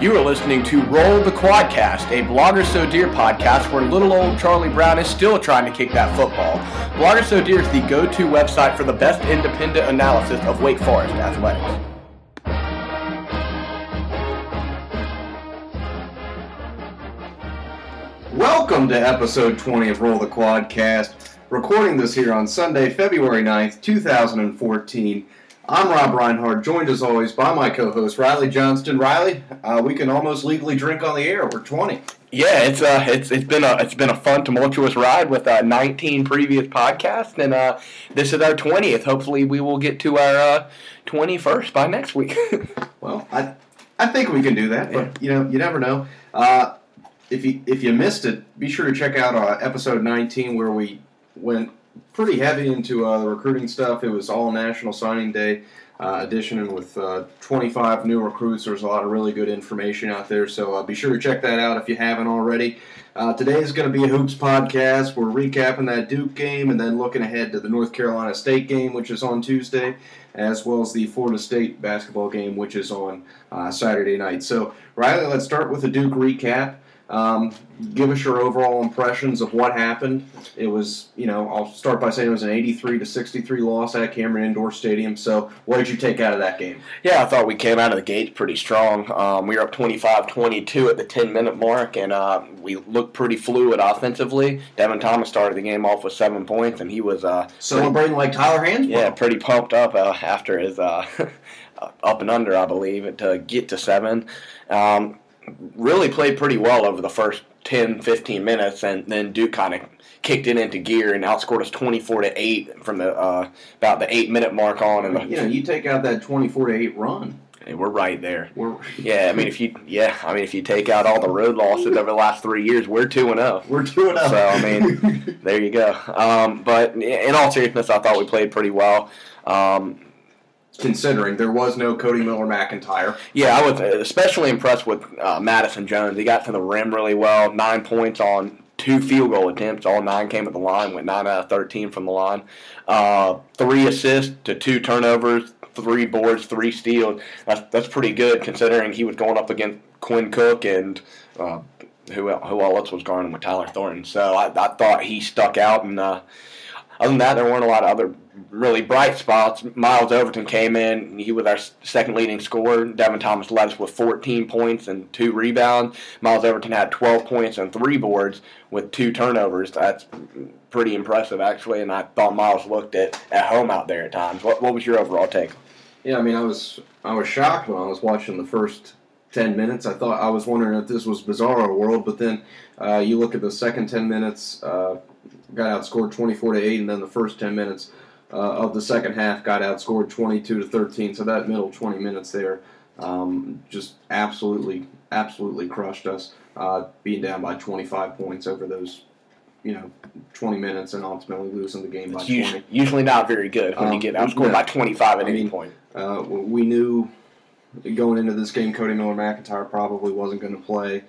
You are listening to Roll the Quadcast, a Blogger So Dear podcast where little old Charlie Brown is still trying to kick that football. Blogger So Dear is the go-to website for the best independent analysis of Wake Forest athletics. Welcome to episode 20 of Roll the Quadcast. Recording this here on Sunday, February 9th, 2014. I'm Rob Reinhardt, joined as always by my co-host Riley Johnston. Riley, we can almost legally drink on the air. We're 20. Yeah, it's been a fun, tumultuous ride with 19 previous podcasts, and this is our 20th. Hopefully, we will get to our 21st by next week. Well, I think we can do that, but you never know. If you missed it, be sure to check out episode 19 where we went pretty heavy into the recruiting stuff. It was all National Signing Day edition, and with 25 new recruits, there's a lot of really good information out there, so be sure to check that out if you haven't already. Today is going to be a Hoops podcast. We're recapping that Duke game and then looking ahead to the North Carolina State game, which is on Tuesday, as well as the Florida State basketball game, which is on Saturday night. So, Riley, let's start with the Duke recap. Give us your overall impressions of what happened. It was, I'll start by saying it was an 83-63 loss at Cameron Indoor Stadium. So, what did you take out of that game? Yeah, I thought we came out of the gates pretty strong. We were up 25-22 at the 10-minute mark, and we looked pretty fluid offensively. Devin Thomas started the game off with 7 points, and he was celebrating like Tyler Hansbrough. Yeah, pretty pumped up after his up and under, I believe, to get to 7. Really played pretty well over the first 10-15 minutes, and then Duke kind of kicked it into gear and outscored us 24-8 from the about the 8-minute mark on. And you take out that 24-8 run. We're right there. If you take out all the road losses over the last 3 years, we're 2-0. We're 2-0. So there you go. But in all seriousness, I thought we played pretty well. Considering there was no Cody Miller-McIntyre. Yeah, I was especially impressed with Madison Jones. He got to the rim really well, 9 points on 2 field goal attempts. All 9 came at the line, went 9 out of 13 from the line. 3 assists to 2 turnovers, 3 boards, 3 steals. That's pretty good considering he was going up against Quinn Cook and who else was guarding with Tyler Thornton. So I thought he stuck out, and other than that, there weren't a lot of other really bright spots. Miles Overton came in. He was our second leading scorer. Devin Thomas led us with 14 points and 2 rebounds. Miles Overton had 12 points and 3 boards with 2 turnovers. That's pretty impressive, actually, and I thought Miles looked at home out there at times. What was your overall take? Yeah, I was shocked when I was watching the first 10 minutes. I was wondering if this was Bizarro World, but then you look at the second 10 minutes, got outscored 24-8, and then the first 10 minutes of the second half got outscored 22-13. So that middle 20 minutes there just absolutely crushed us, being down by 25 points over those 20 minutes and ultimately losing the game by 20. Usually not very good when you get outscored by 25 at any point. We knew going into this game Cody Miller-McIntyre probably wasn't going to play.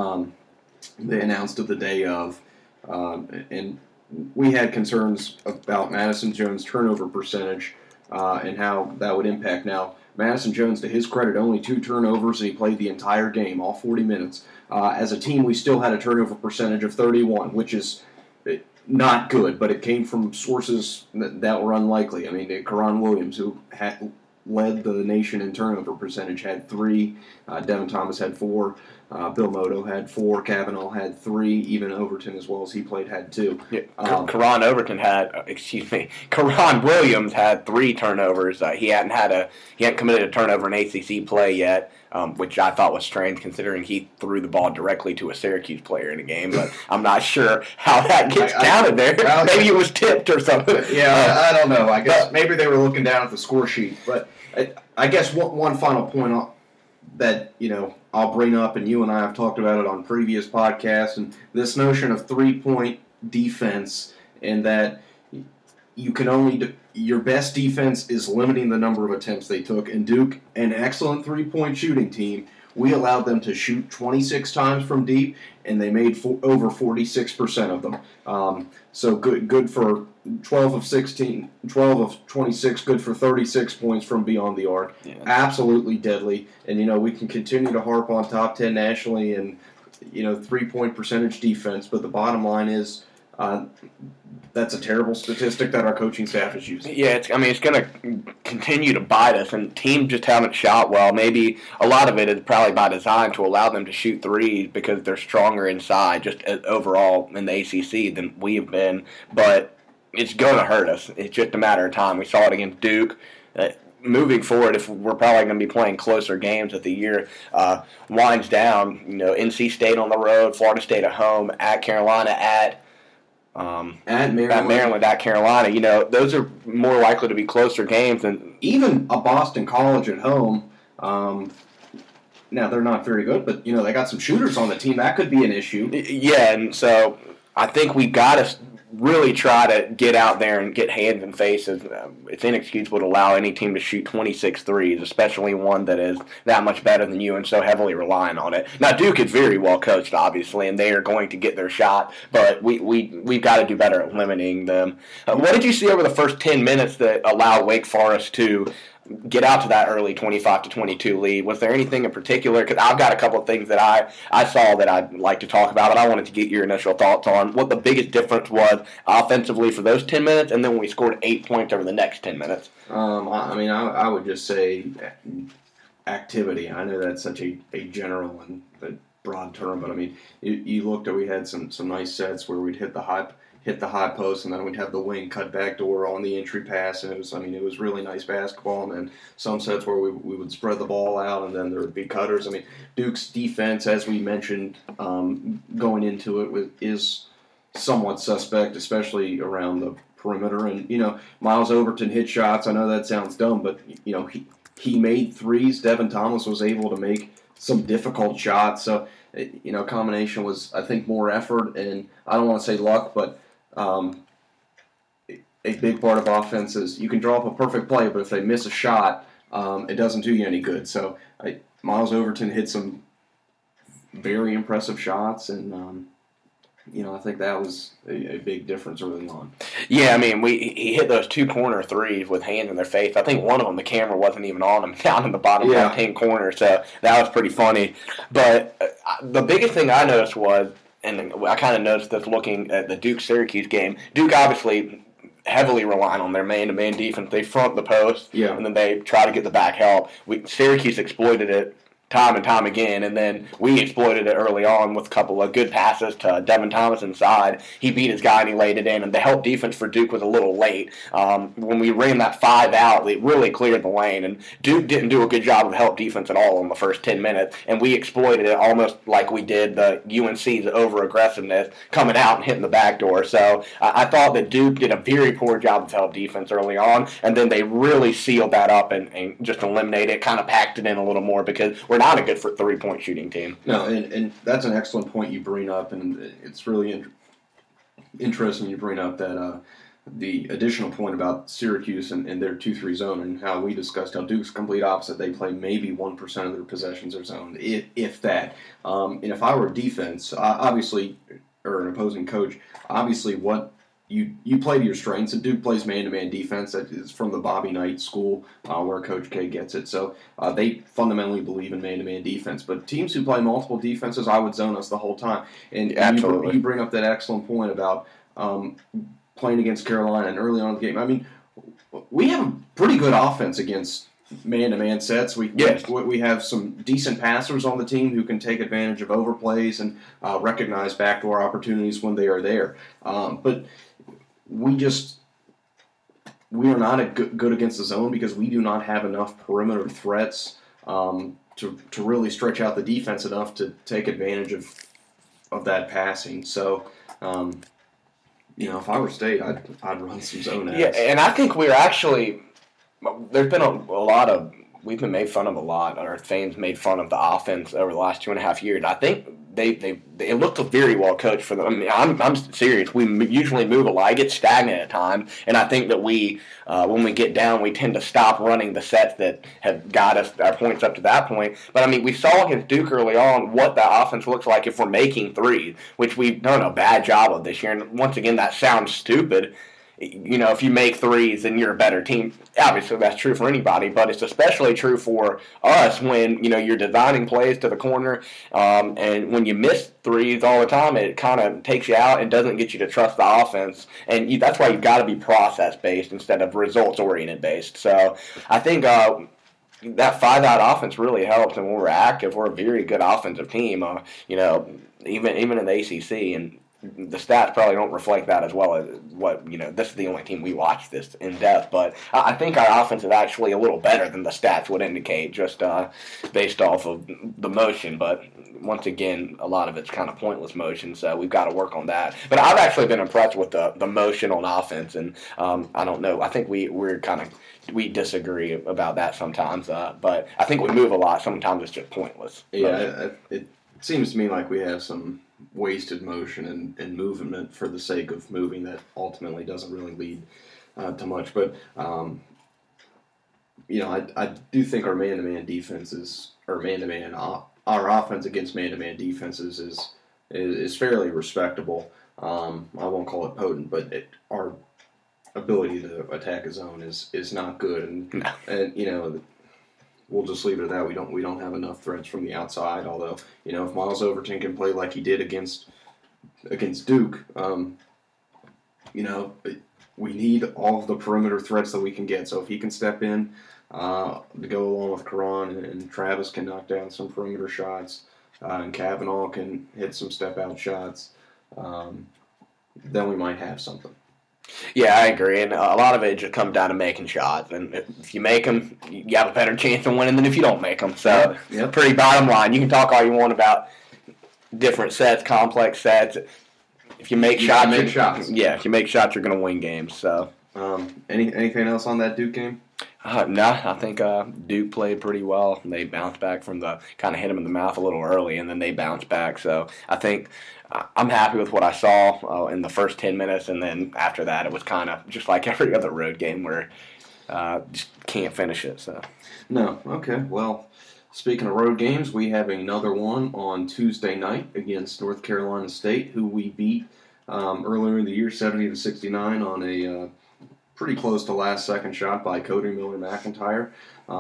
They announced it the day of, and we had concerns about Madison Jones' turnover percentage and how that would impact. Now, Madison Jones, to his credit, only 2 turnovers, and he played the entire game, all 40 minutes. As a team, we still had a turnover percentage of 31, which is not good, but it came from sources that were unlikely. Karan Williams, who led the nation in turnover percentage, had 3. Devin Thomas had 4. Bill Moto had 4. Kavanaugh had 3. Even Overton, as well as he played, had 2. Yeah, Karan Williams had 3 turnovers. He hadn't committed a turnover in ACC play yet, which I thought was strange considering he threw the ball directly to a Syracuse player in a game. But I'm not sure how that gets counted there. Maybe it was tipped or something. Yeah, I don't know. I guess maybe they were looking down at the score sheet. But I guess one final point that I'll bring up, and you and I have talked about it on previous podcasts, and this notion of 3-point defense, and that you can only your best defense is limiting the number of attempts they took. And Duke, an excellent 3-point shooting team, We allowed them to shoot 26 times from deep, and they made over 46% of them. So good for 12 of 16, 12 of 26, good for 36 points from beyond the arc. Yeah. Absolutely deadly. And, we can continue to harp on top 10 nationally and, 3-point percentage defense, but the bottom line is that's a terrible statistic that our coaching staff is using. Yeah, it's going to continue to bite us, and teams just haven't shot well. Maybe a lot of it is probably by design to allow them to shoot threes because they're stronger inside, just overall in the ACC than we've been. But it's going to hurt us. It's just a matter of time. We saw it against Duke. Moving forward, if we're probably going to be playing closer games as the year winds down, NC State on the road, Florida State at home, at Carolina, at Maryland, at Carolina. Those are more likely to be closer games than even a Boston College at home. Now they're not very good, but they got some shooters on the team. That could be an issue. Yeah, and so I think we've got to really try to get out there and get hands and faces. It's inexcusable to allow any team to shoot 26 threes, especially one that is that much better than you and so heavily relying on it. Now, Duke is very well coached, obviously, and they are going to get their shot, but we've got to do better at limiting them. What did you see over the first 10 minutes that allowed Wake Forest to get out to that early 25-22 lead? Was there anything in particular? Because I've got a couple of things that I saw that I'd like to talk about, and I wanted to get your initial thoughts on what the biggest difference was offensively for those 10 minutes, and then when we scored 8 points over the next 10 minutes. I would just say activity. I know that's such a general and broad term, but you looked at, we had some nice sets where we'd hit the high post, and then we'd have the wing cut back door on the entry pass, and it was really nice basketball. And then some sets where we would spread the ball out, and then there would be cutters. Duke's defense, as we mentioned, going into it is somewhat suspect, especially around the perimeter. And Miles Overton hit shots. I know that sounds dumb, but he made threes. Devin Thomas was able to make some difficult shots. So combination was, I think, more effort, and I don't want to say luck, but a big part of offense is you can draw up a perfect play, but if they miss a shot, it doesn't do you any good. So Miles Overton hit some very impressive shots, and I think that was a big difference early on. Yeah, he hit those 2 corner threes with hands in their face. I think one of them, the camera wasn't even on him, down in the bottom left-hand corner, so that was pretty funny. But the biggest thing I noticed was, and I kind of noticed this looking at the Duke-Syracuse game, Duke obviously heavily relying on their man-to-man defense. They front the post, and then they try to get the back help. Syracuse exploited it time and time again, and then we exploited it early on with a couple of good passes to Devin Thomas inside. He beat his guy and he laid it in, and the help defense for Duke was a little late. When we ran that 5 out, it really cleared the lane, and Duke didn't do a good job of help defense at all in the first 10 minutes, and we exploited it almost like we did the UNC's over-aggressiveness coming out and hitting the back door. So I thought that Duke did a very poor job of help defense early on, and then they really sealed that up and just eliminated it, kind of packed it in a little more, because we're not a good 3-point shooting team. No, and that's an excellent point you bring up, and it's really interesting you bring up that the additional point about Syracuse and their 2-3 zone, and how we discussed how Duke's complete opposite. They play maybe 1% of their possessions are zoned, if that. And if I were defense, obviously, or an opposing coach, obviously what you play to your strengths, and Duke plays man-to-man defense. That is from the Bobby Knight school, where Coach K gets it. So they fundamentally believe in man-to-man defense. But teams who play multiple defenses, I would zone us the whole time. And absolutely, you bring up that excellent point about playing against Carolina and early on in the game. We have a pretty good offense against man-to-man sets. We have some decent passers on the team who can take advantage of overplays and recognize backdoor opportunities when they are there. But we are not good against the zone because we do not have enough perimeter threats to really stretch out the defense enough to take advantage of that passing. So, if I were State, I'd run some zone ads. Yeah, and I think we're actually – there's been a lot of we've been made fun of a lot. Our fans made fun of the offense over the last 2.5 years. I think they looked very well coached for them. I mean, I'm serious. We usually move a lot. I get stagnant at times, and I think that we when we get down, we tend to stop running the sets that have got us our points up to that point. But I mean, we saw against Duke early on what the offense looks like if we're making threes, which we've done a bad job of this year. And once again, that sounds stupid. You know, if you make threes, then you're a better team. Obviously, that's true for anybody, but it's especially true for us when, you know, you're designing plays to the corner, and when you miss threes all the time, it kind of takes you out and doesn't get you to trust the offense. And that's why you've got to be process-based instead of results-oriented based. So I think that five-out offense really helps, and when we're active, we're a very good offensive team, you know, even in the ACC, and the stats probably don't reflect that as well as what, you know, this is the only team we watch this in depth, but I think our offense is actually a little better than the stats would indicate just based off of the motion, but once again, a lot of it's kind of pointless motion, so we've got to work on that. But I've actually been impressed with the motion on offense, and I don't know, I think we disagree about that sometimes, but I think we move a lot. Sometimes it's just pointless. Yeah, it seems to me like we have some wasted motion and movement for the sake of moving that ultimately doesn't really lead to much. But, you know, I do think our man-to-man defenses, or man-to-man, our offense against man-to-man defenses is fairly respectable. I won't call it potent, but our ability to attack a zone is not good. And you know, we'll just leave it at that. We don't have enough threats from the outside. Although, you know, if Miles Overton can play like he did against Duke, you know, we need all of the perimeter threats that we can get. So if he can step in to go along with Karan, and Travis can knock down some perimeter shots, and Kavanaugh can hit some step out shots, then we might have something. Yeah, I agree, and a lot of it just comes down to making shots, and if you make them, you have a better chance of winning than if you don't make them. So, yep. Pretty bottom line. You can talk all you want about different sets, complex sets. If you make shots, yeah, if you make shots, you're going to win games. So, anything else on that Duke game? No, I think Duke played pretty well. They bounced back from kind of hit them in the mouth a little early, and then they bounced back. So I think I'm happy with what I saw in the first 10 minutes, and then after that it was kind of just like every other road game where just can't finish it. So no, okay. Well, speaking of road games, we have another one on Tuesday night against North Carolina State, who we beat earlier in the year, 70-69 on a pretty close to last-second shot by Cody Miller-McIntyre.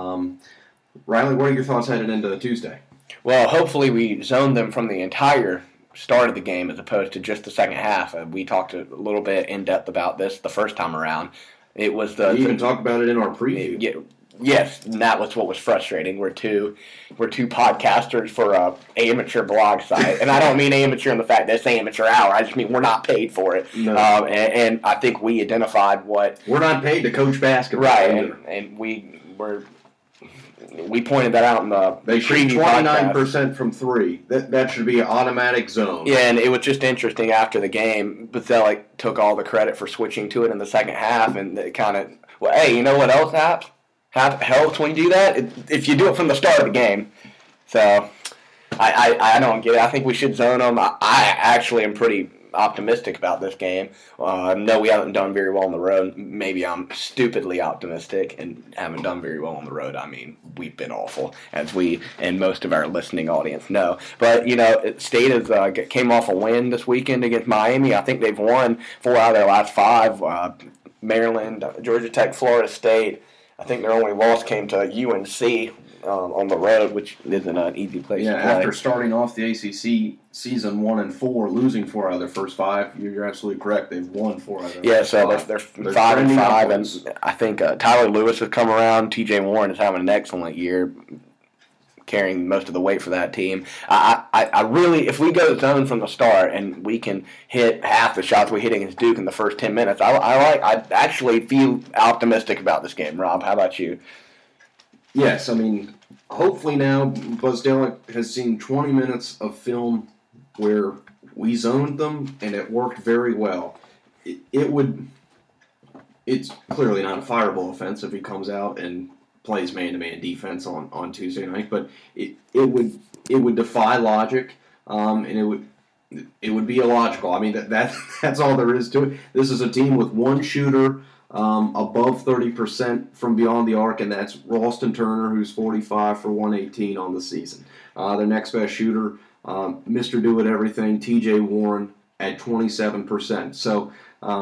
Riley, what are your thoughts headed into Tuesday? Well, hopefully we zoned them from the entire start of the game as opposed to just the second half. We talked a little bit in depth about this the first time around. It was we even talked about it in our preview. Yes, and that was what was frustrating. We're two podcasters for a amateur blog site, and I don't mean amateur in the fact that it's amateur hour. I just mean we're not paid for it. No. And I think we identified what we're not paid to coach basketball, right? And we pointed that out in the they shoot 29% from three. That should be an automatic zone. Yeah, and it was just interesting after the game. Buzelic took all the credit for switching to it in the second half, and it kind of hey, you know what else helps when you do that? If you do it from the start of the game. So I don't get it. I think we should zone them. I actually am pretty optimistic about this game. No, we haven't done very well on the road. Maybe I'm stupidly optimistic and haven't done very well on the road. I mean, we've been awful, as we and most of our listening audience know. But, you know, State has came off a win this weekend against Miami. I think they've won 4 out of their last 5. Maryland, Georgia Tech, Florida State. I think their only loss came to UNC on the road, which isn't an easy place to play. Yeah, after starting off the ACC season 1-4, losing 4 out of their first 5, you're absolutely correct. They've won 4 out of their first 5. They're 5-5, and I think Tyler Lewis has come around. T.J. Warren is having an excellent year, carrying most of the weight for that team. I really, if we go zone from the start and we can hit half the shots we hit against Duke in the first 10 minutes, I actually feel optimistic about this game. Rob, how about you? Yes, I mean, hopefully now Buzelic has seen 20 minutes of film where we zoned them and it worked very well. It's clearly not a fireable offense if he comes out and plays man-to-man defense on Tuesday night, but it would defy logic, and it would be illogical. I mean that's all there is to it. This is a team with one shooter above 30% from beyond the arc, and that's Ralston Turner, who's 45 for 118 on the season. Their next best shooter, Mr. Do-It-Everything, T.J. Warren at 27%. So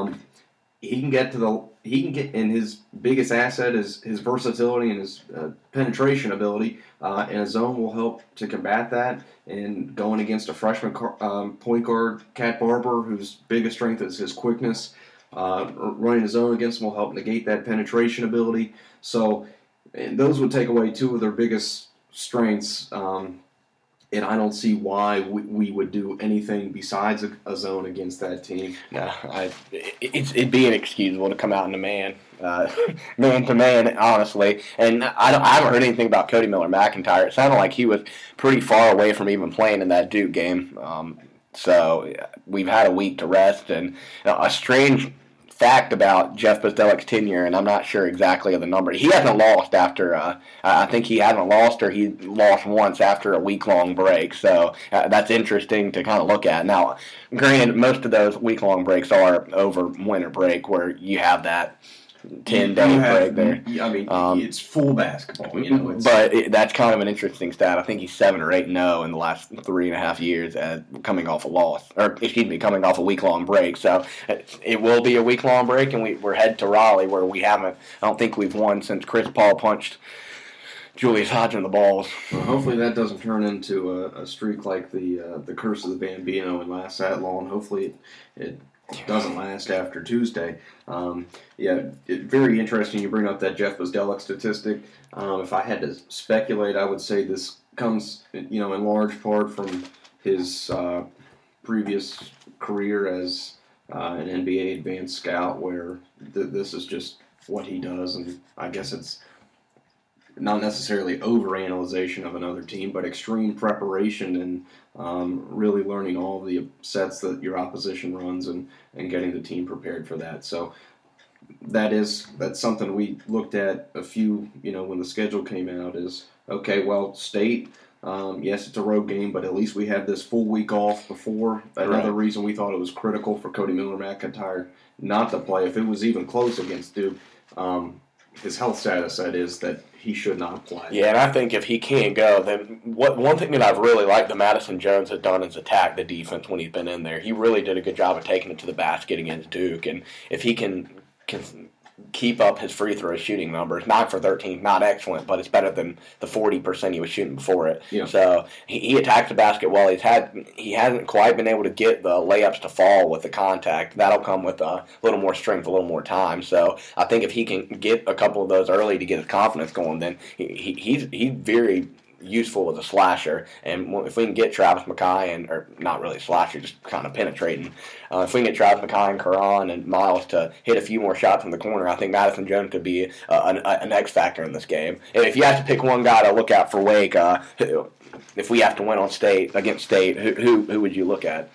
he can get, and his biggest asset is his versatility and his penetration ability, and a zone will help to combat that. And going against a freshman point guard, Cat Barber, whose biggest strength is his quickness, running a zone against him will help negate that penetration ability. So, and those would take away two of their biggest strengths. And I don't see why we would do anything besides a zone against that team. No, it'd be inexcusable to come out in a man to man, honestly. And I haven't heard anything about Cody Miller-McIntyre. It sounded like he was pretty far away from even playing in that Duke game. So we've had a week to rest. And a strange fact about Jeff Bzdelik's tenure, and I'm not sure exactly of the number. He hasn't lost after, I think he hasn't lost, or he lost once after a week-long break. So that's interesting to kind of look at. Now, granted, most of those week-long breaks are over winter break, where you have that 10-day break there. I mean, it's full basketball. But that's kind of an interesting stat. I think he's 7 or 8-0 in the last 3.5 years, coming off a loss, coming off a week-long break. So it will be a week-long break, and we're headed to Raleigh, where I don't think we've won since Chris Paul punched Julius Hodge in the balls. Well, hopefully that doesn't turn into a streak like the Curse of the Bambino and last that long. Hopefully it doesn't last after Tuesday. Very interesting you bring up that Jeff Bzdelik statistic. If I had to speculate, I would say this comes, in large part from his previous career as an NBA advanced scout, where this is just what he does, and I guess it's not necessarily overanalyzation of another team, but extreme preparation and really learning all the sets that your opposition runs and getting the team prepared for that. So that's something we looked at when the schedule came out is, okay, well, State, yes, it's a road game, but at least we have this full week off before. Another reason we thought it was critical for Cody Miller-McIntyre not to play, if it was even close against Duke, his health status, that is, that he should not play. Yeah, and I think if he can't go, then one thing that I've really liked that Madison Jones has done is attack the defense when he's been in there. He really did a good job of taking it to the basket against Duke, and if he can keep up his free throw shooting numbers, 9 for 13, not excellent, but it's better than the 40% he was shooting before it. Yeah. So he attacks the basket well. He hasn't quite been able to get the layups to fall with the contact. That'll come with a little more strength, a little more time. So I think if he can get a couple of those early to get his confidence going, then he's very useful as a slasher, and if we can get Travis McKay or not really a slasher, just kind of penetrating, if we can get Travis McKay and Karan and Miles to hit a few more shots from the corner, I think Madison Jones could be an X factor in this game. And if you have to pick one guy to look at for Wake, if we have to win against State, who would you look at?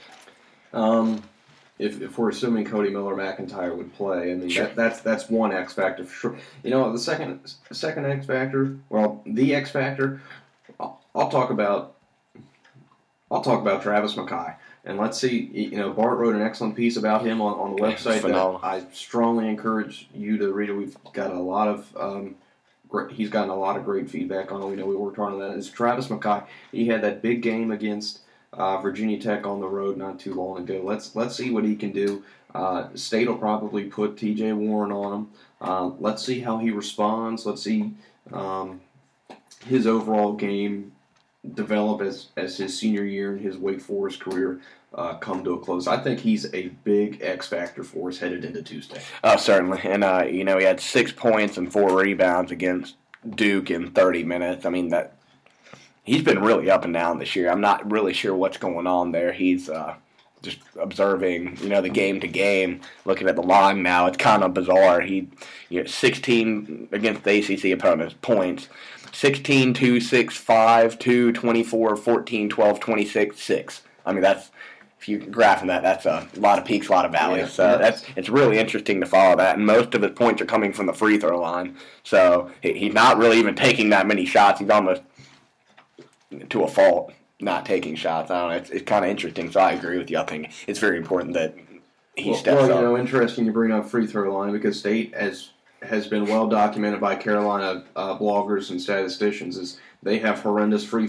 If we're assuming Cody Miller-McIntyre would play, I mean, sure. that's one X factor for sure. The second X factor, the X factor, I'll talk about Travis McKay, and let's see. Bart wrote an excellent piece about him on the website that I strongly encourage you to read it. We've got a lot of he's gotten a lot of great feedback on it. We know we worked hard on that. It's Travis McKay. He had that big game against Virginia Tech on the road not too long ago. Let's see what he can do. State will probably put T.J. Warren on him. Let's see how he responds. Let's see his overall game develop as his senior year and his Wake Forest career come to a close. I think he's a big X factor for us headed into Tuesday. Certainly, and he had 6 points and 4 rebounds against Duke in 30 minutes. I mean that. He's been really up and down this year. I'm not really sure what's going on there. He's just observing, the game to game, looking at the line now. It's kind of bizarre. He 16 against the ACC opponents points, 16, 2, 6, 5, 2, 24, 14, 12, 26, 6. I mean, that's if you're graphing that, that's a lot of peaks, a lot of valleys. It's really interesting to follow that. And most of his points are coming from the free throw line. So he's not really even taking that many shots. He's almost to a fault not taking shots. I don't know. It's kind of interesting. So I agree with you. I think it's very important that he steps up. Interesting you bring up free throw line because State has been well documented by Carolina bloggers and statisticians is they have horrendous free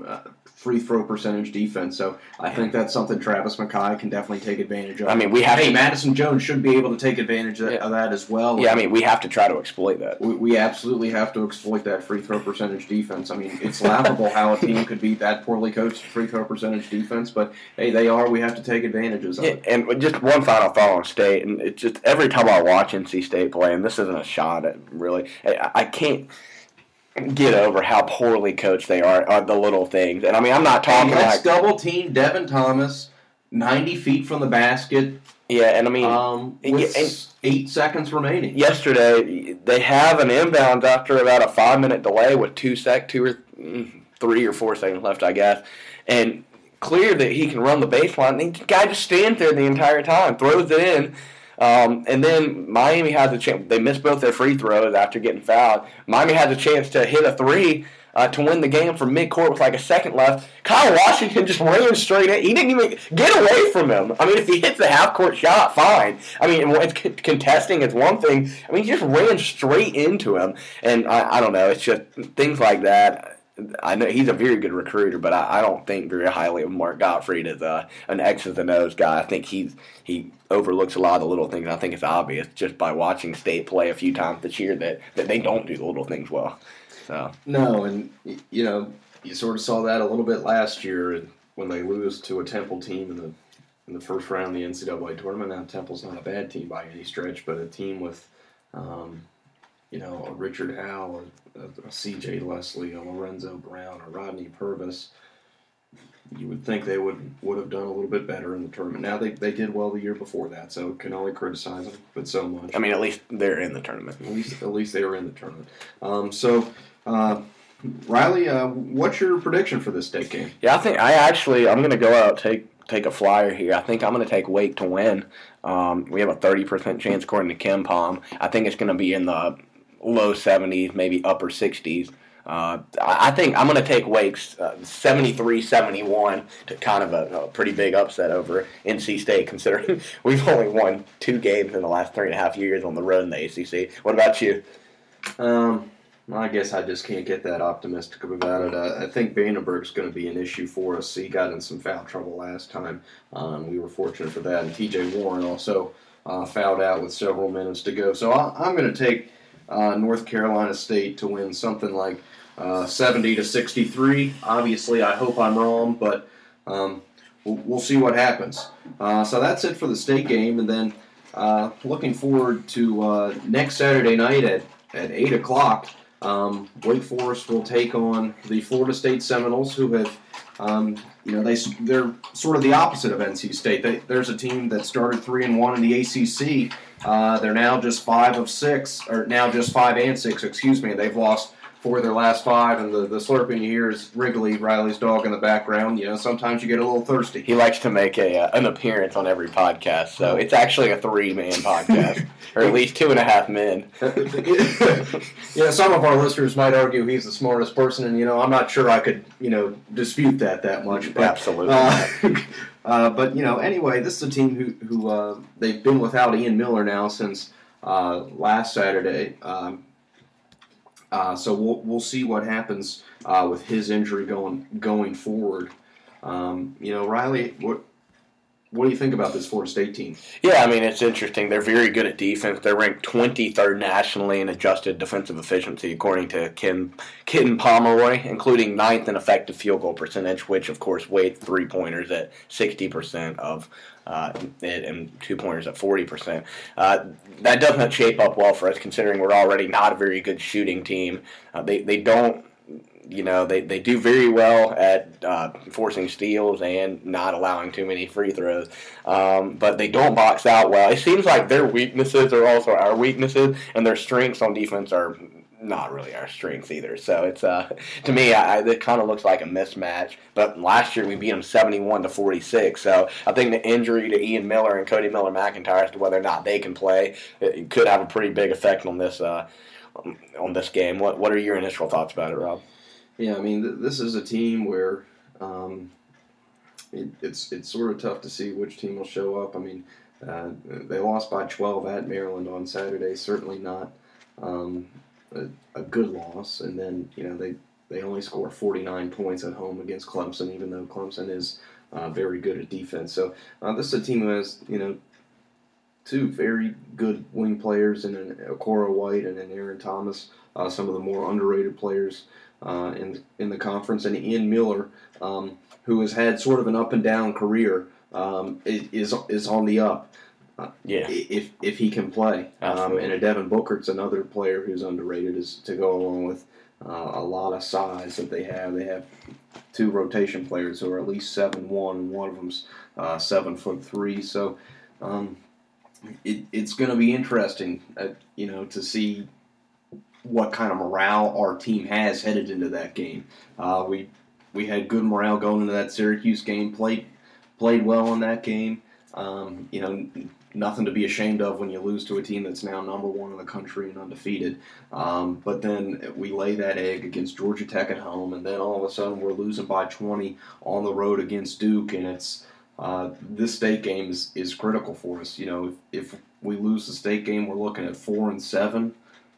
throw percentage defense. So I think that's something Travis McKay can definitely take advantage of. I mean, Madison Jones should be able to take advantage of that as well. Yeah, I mean, we have to try to exploit that. We absolutely have to exploit that free throw percentage defense. I mean, it's laughable how a team could be that poorly coached free throw percentage defense, but hey, they are. We have to take advantages of it. And just one final thought on State, and it's just every time I watch NC State play, and this isn't a shot at really, I can't get over how poorly coached they are on the little things. And I mean, I'm not talking let's double team Devin Thomas 90 feet from the basket. Yeah, and I mean, with 8 seconds remaining. Yesterday, they have an inbound after about a 5-minute delay with 2 or 3 or 4 seconds left, I guess. And clear that he can run the baseline. And the guy just stands there the entire time, throws it in. And then Miami has a chance. They missed both their free throws after getting fouled. Miami has a chance to hit a three to win the game from midcourt with like a second left. Kyle Washington just ran straight in. He didn't even get away from him. I mean, if he hits the half-court shot, fine. I mean, contesting is one thing. I mean, he just ran straight into him. And I don't know. It's just things like that. I know he's a very good recruiter, but I don't think very highly of Mark Gottfried as an X's and O's guy. I think he overlooks a lot of the little things. I think it's obvious just by watching State play a few times this year that they don't do the little things well. So no, and you sort of saw that a little bit last year when they lose to a Temple team in the first round of the NCAA tournament. Now Temple's not a bad team by any stretch, but a team with a Richard Howell, a C.J. Leslie, a Lorenzo Brown, a Rodney Purvis. You would think they would have done a little bit better in the tournament. Now they did well the year before that, so can only criticize them, but so much. I mean, at least they're in the tournament. At least they were in the tournament. Riley, what's your prediction for this State game? Yeah, I think I'm going to go out take a flyer here. I think I'm going to take Wake to win. We have a 30% chance according to Ken Palm. I think it's going to be in the low 70s, maybe upper 60s. I think I'm going to take Wake's 73-71 to kind of a pretty big upset over NC State, considering we've only won 2 games in the last 3.5 years on the road in the ACC. What about you? I guess I just can't get that optimistic about it. I think Vandenberg's going to be an issue for us. He got in some foul trouble last time. We were fortunate for that. And T.J. Warren also fouled out with several minutes to go. So I'm going to take North Carolina State to win something like 70-63. Obviously, I hope I'm wrong, but we'll see what happens. So that's it for the State game. And then looking forward to next Saturday night at 8 o'clock. Wake Forest will take on the Florida State Seminoles, who have, they're sort of the opposite of NC State. There's a team that started 3-1 in the ACC. They're now just 5-6, or now just 5-6. Excuse me. They've lost 4 of their last 5, and the slurping you hear is Wrigley, Riley's dog, in the background. Sometimes you get a little thirsty. He likes to make an appearance on every podcast, so it's actually a 3-man podcast, or at least 2.5 men. Some of our listeners might argue he's the smartest person, and I'm not sure I could dispute that much. But, absolutely. But anyway, this is a team who they've been without Ian Miller now since last Saturday. So we'll see what happens with his injury going forward. Riley, what do you think about this Florida State team? Yeah, I mean, it's interesting. They're very good at defense. They're ranked 23rd nationally in adjusted defensive efficiency, according to Ken Pomeroy, including 9th in effective field goal percentage, which, of course, weights 3-pointers at 60% of it and 2-pointers at 40%. That doesn't shape up well for us, considering we're already not a very good shooting team. They don't. They do very well at forcing steals and not allowing too many free throws, but they don't box out well. It seems like their weaknesses are also our weaknesses, and their strengths on defense are not really our strength either. So it's to me, it kind of looks like a mismatch. But last year we beat them 71-46. So I think the injury to Ian Miller and Cody Miller-McIntyre as to whether or not they can play, it could have a pretty big effect on this game. What are your initial thoughts about it, Rob? Yeah, I mean, this is a team where it's sort of tough to see which team will show up. I mean, they lost by 12 at Maryland on Saturday. Certainly not a good loss. And then, they only score 49 points at home against Clemson, even though Clemson is very good at defense. So this is a team who has, two very good wing players in an Okoro White and an Aaron Thomas, some of the more underrated players in the conference. And Ian Miller, who has had sort of an up and down career, is on the up. If he can play. And Devin Bookert's another player who's underrated, is to go along with a lot of size that they have. They have two rotation players who are at least 7'1", one of them's 7'3". So it's going to be interesting, to see what kind of morale our team has headed into that game. We had good morale going into that Syracuse game. Played well in that game. Nothing to be ashamed of when you lose to a team that's now number one in the country and undefeated. But then we lay that egg against Georgia Tech at home, and then all of a sudden we're losing by 20 on the road against Duke, and it's this state game is critical for us. If we lose the state game, we're looking at 4-7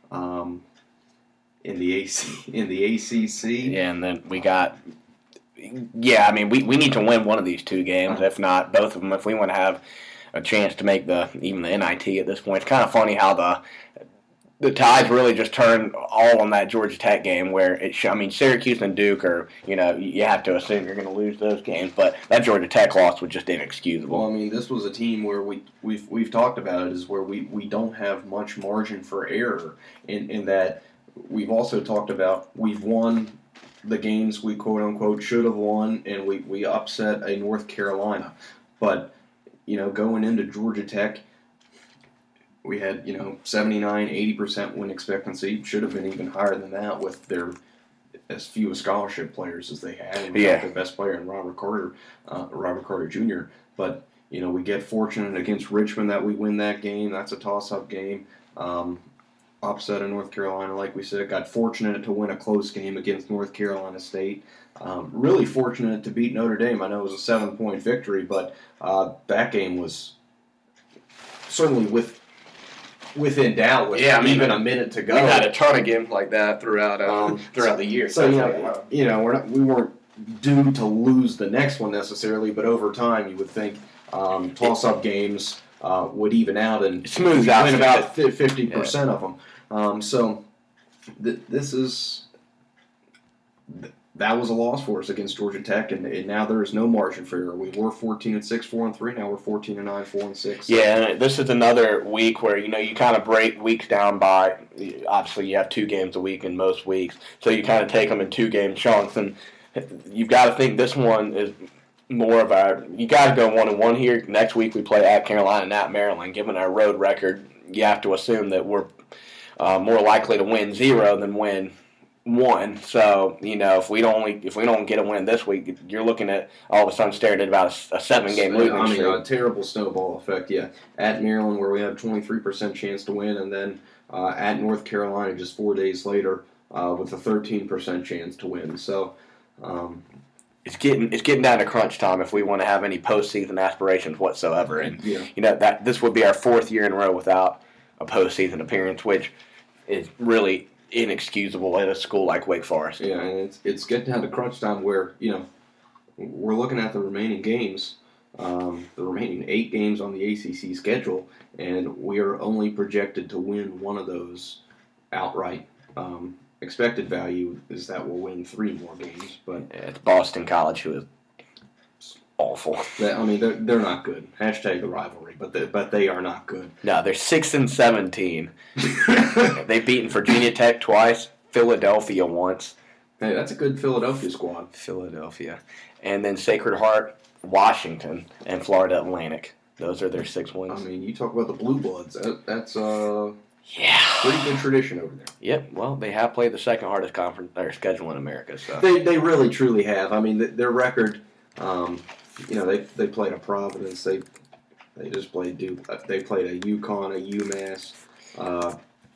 in the ACC. Yeah, and then we got. Yeah, I mean, we need to win one of these two games, if not both of them, if we want to have a chance to make even the NIT at this point. It's kind of funny how the tides really just turned all on that Georgia Tech game, where Syracuse and Duke are, you have to assume you're going to lose those games, but that Georgia Tech loss was just inexcusable. Well, I mean, this was a team where we've talked about it, is where we don't have much margin for error in that. We've also talked about we've won the games we quote-unquote should have won, and we upset a North Carolina. But, going into Georgia Tech, we had, 79, 80% win expectancy. Should have been even higher than that with their as few scholarship players as they had. And we got their best player in Robert Carter Jr. But, we get fortunate against Richmond that we win that game. That's a toss-up game. Upset in North Carolina, like we said. Got fortunate to win a close game against North Carolina State. Really fortunate to beat Notre Dame. I know it was a 7-point victory, but that game was certainly within doubt with even a minute to go. We had a ton of games like that throughout the year. So we weren't due to lose the next one necessarily, but over time you would think toss-up games would even out and smooth out, win about 50% of them. That was a loss for us against Georgia Tech, and now there is no margin for error. We were 14-6, 4-3. Now we're 14-9, 4-6. Yeah, and this is another week where you kind of break weeks down by. Obviously, you have 2 games a week in most weeks, so you kind of take them in 2-game chunks, and you've got to think this one is more of our. You got to go 1-1 here. Next week we play at Carolina and at Maryland. Given our road record, you have to assume that we're more likely to win 0 than win 1. So if we don't get a win this week, you're looking at all of a sudden staring at about a 7-game losing streak. A terrible snowball effect. Yeah, at Maryland where we have 23% chance to win, and then at North Carolina just 4 days later with a 13% chance to win. So. It's getting down to crunch time if we want to have any postseason aspirations whatsoever, and that this would be our 4th year in a row without a postseason appearance, which is really inexcusable at a school like Wake Forest. Yeah, and it's getting down to crunch time where we're looking at the remaining games, the remaining 8 games on the ACC schedule, and we are only projected to win one of those outright. Expected value is that we'll win 3 more games, but it's Boston College, who is awful. They're not good. Hashtag the rivalry, but they are not good. No, they're 6-17. They've beaten Virginia Tech twice, Philadelphia once. Hey, that's a good Philadelphia squad. Philadelphia, and then Sacred Heart, Washington, and Florida Atlantic. Those are their 6 wins. You talk about the Blue Bloods. That's Yeah. Pretty good tradition over there. Yep. Well, they have played the second hardest conference or schedule in America. So They really truly have. I mean, their record. They played a Providence. They just played Duke. They played a UConn, a UMass,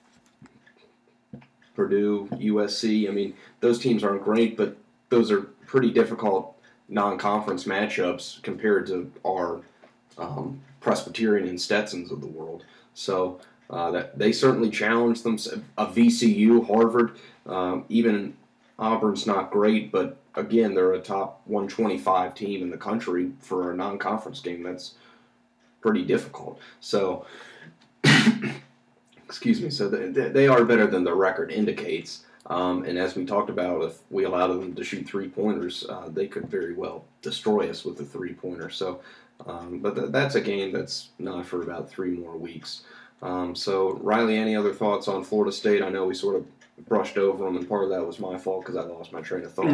Purdue, USC. I mean, those teams aren't great, but those are pretty difficult non-conference matchups compared to our Presbyterian and Stetsons of the world. So that they certainly challenged them. A VCU, Harvard, even Auburn's not great, but again, they're a top 125 team in the country for a non-conference game. That's pretty difficult. So, excuse me. So they are better than the record indicates. And as we talked about, if we allowed them to shoot three-pointers, they could very well destroy us with a three-pointer. So, but that's a game that's not for about 3 more weeks. So, Riley, any other thoughts on Florida State? I know we sort of brushed over them, and part of that was my fault because I lost my train of thought.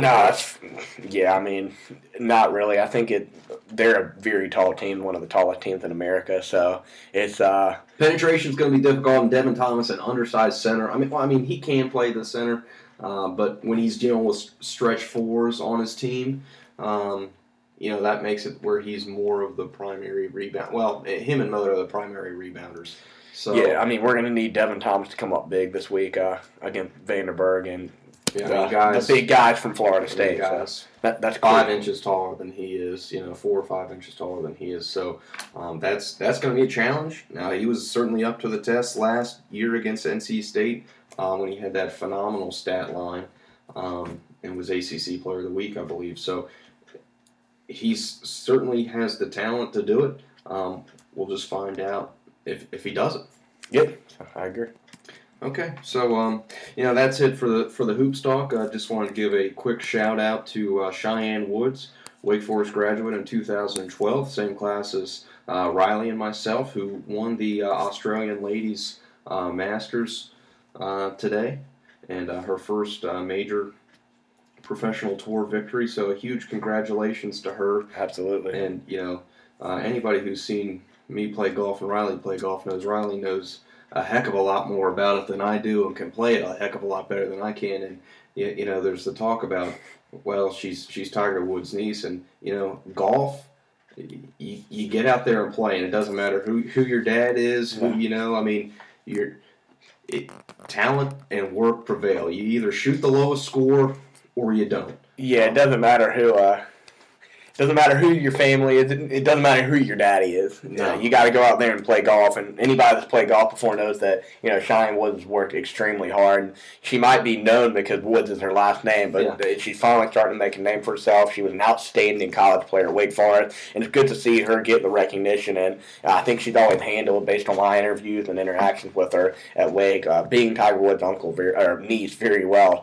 I mean, not really. I think they're a very tall team, one of the tallest teams in America. So it's penetration's going to be difficult. And Devin Thomas, an undersized center. I mean, he can play the center, but when he's dealing with stretch fours on his team, that makes it where he's more of the primary rebound. Well, him and Miller are the primary rebounders. So, yeah, I mean, we're going to need Devin Thomas to come up big this week against Vanderburg and the big guys from Florida State. Guys, so that's 5 inches taller than he is, 4 or 5 inches taller than he is. So that's going to be a challenge. Now, he was certainly up to the test last year against NC State when he had that phenomenal stat line and was ACC Player of the Week, I believe. So he certainly has the talent to do it. We'll just find out if he doesn't. Yep, I agree. Okay, so that's it for the Hoops Talk. I just wanted to give a quick shout out to Cheyenne Woods, Wake Forest graduate in 2012, same class as Riley and myself, who won the Australian Ladies Masters today, and her first major professional tour victory. So a huge congratulations to her. Absolutely. And anybody who's seen me play golf and Riley play golf knows Riley knows a heck of a lot more about it than I do and can play it a heck of a lot better than I can. And there's the talk about, well, she's Tiger Woods' niece, and golf. You get out there and play, and it doesn't matter who your dad is. Talent and work prevail. You either shoot the lowest score or you don't. Yeah, it doesn't matter who. Doesn't matter who your family is. It doesn't matter who your daddy is. No. You got to go out there and play golf. And anybody that's played golf before knows that Cheyenne Woods worked extremely hard. And she might be known because Woods is her last name, but she's finally starting to make a name for herself. She was an outstanding college player at Wake Forest, and it's good to see her get the recognition. And I think she's always handled, based on my interviews and interactions with her at Wake, being Tiger Woods' niece very well.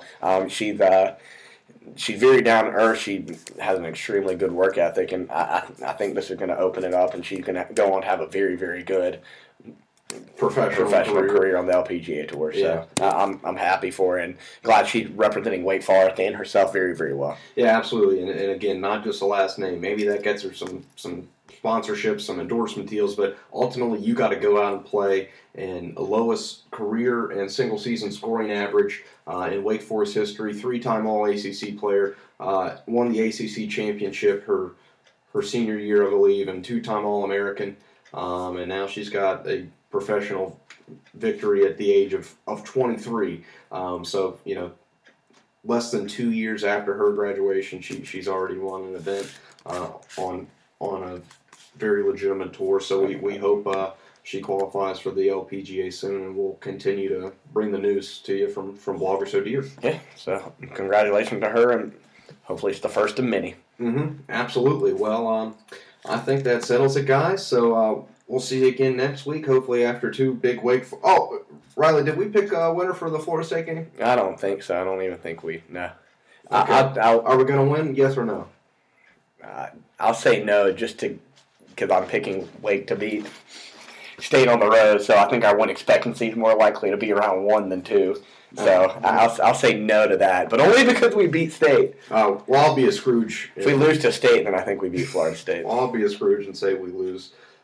She's very down to earth. She has an extremely good work ethic, and I think this is going to open it up, and she's going to go on to have a very, very good professional career on the LPGA Tour. So I'm happy for her, and glad she's representing Wake Forest and herself very, very well. Yeah, absolutely. And again, not just the last name. Maybe that gets her some sponsorships, some endorsement deals, but ultimately you got to go out and play. And the lowest career and single season scoring average in Wake Forest history, 3-time All-ACC player, won the ACC championship her senior year, I believe, and 2-time All-American. And now she's got a professional victory at the age of 23. So, less than 2 years after her graduation, she's already won an event on a very legitimate tour. So we hope she qualifies for the LPGA soon, and we'll continue to bring the news to you from Bloggers So Dear. Yeah, so congratulations to her, and hopefully it's the first of many. Absolutely. Well, I think that settles it, guys. So we'll see you again next week, hopefully after 2 big Oh, Riley, did we pick a winner for the Florida State game? I don't think so. I don't even think no. Okay. Are we going to win, yes or no? I'll say no, just because I'm picking Wake to beat State on the road, so I think our win expectancy is more likely to be around 1 than 2. So I'll say no to that, but only because we beat State. Well, I'll be a Scrooge. If we lose to State, then I think we beat Florida State. Well, I'll be a Scrooge and say we lose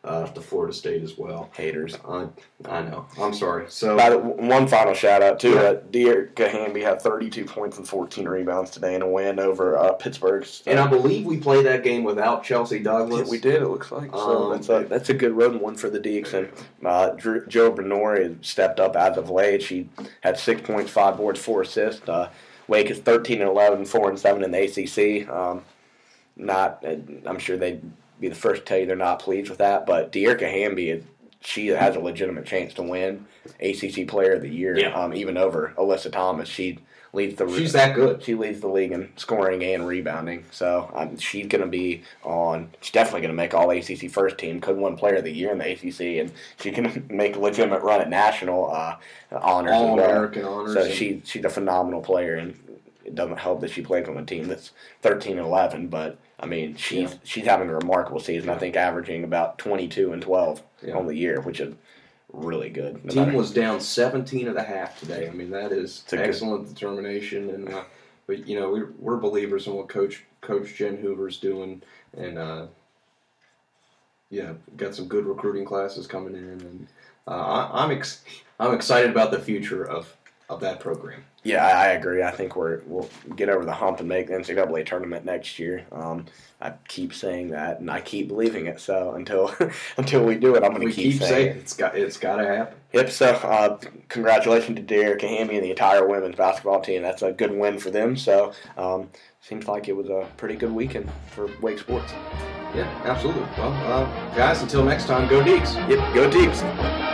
to Florida State as well. Haters. I know. I'm sorry. So, one final shout out too. Dearica Hamby had 32 points and 14 rebounds today in a win over Pittsburgh. So. And I believe we played that game without Chelsea Douglas. Yeah, we did. It looks like so. That's a good road one for the Deeks. And Joe Bernori stepped up as of late. She had 6 points, 5 boards, 4 assists. Wake is 13-11, 4-7 in the ACC. I'm sure they'd be the first to tell you they're not pleased with that. But Dearica Hamby, she has a legitimate chance to win ACC Player of the Year, even over Alyssa Thomas. She's that good. She leads the league in scoring and rebounding. So she's going to be on. She's definitely going to make all ACC first team. Could win Player of the Year in the ACC, and she can make a legitimate run at national honors. All American honors. So she's a phenomenal player, and it doesn't help that she plays on a team that's 13-11. But I mean, she's having a remarkable season. I think averaging about 22 and 12 on the year, which is really good. Team was down 17 at the half today. I mean, that is excellent determination, and but we're believers in what Coach Jen Hoover's doing, and got some good recruiting classes coming in, and I'm excited about the future of that program. Yeah, I agree. I think we'll get over the hump and make the NCAA tournament next year. I keep saying that, and I keep believing it. So until we do it, I'm going to keep saying it. It's got to happen. Yep. So congratulations to Dearica Hamby and the entire women's basketball team. That's a good win for them. So seems like it was a pretty good weekend for Wake sports. Yeah, absolutely. Well, guys, until next time, go Deeks. Yep, go Deeks.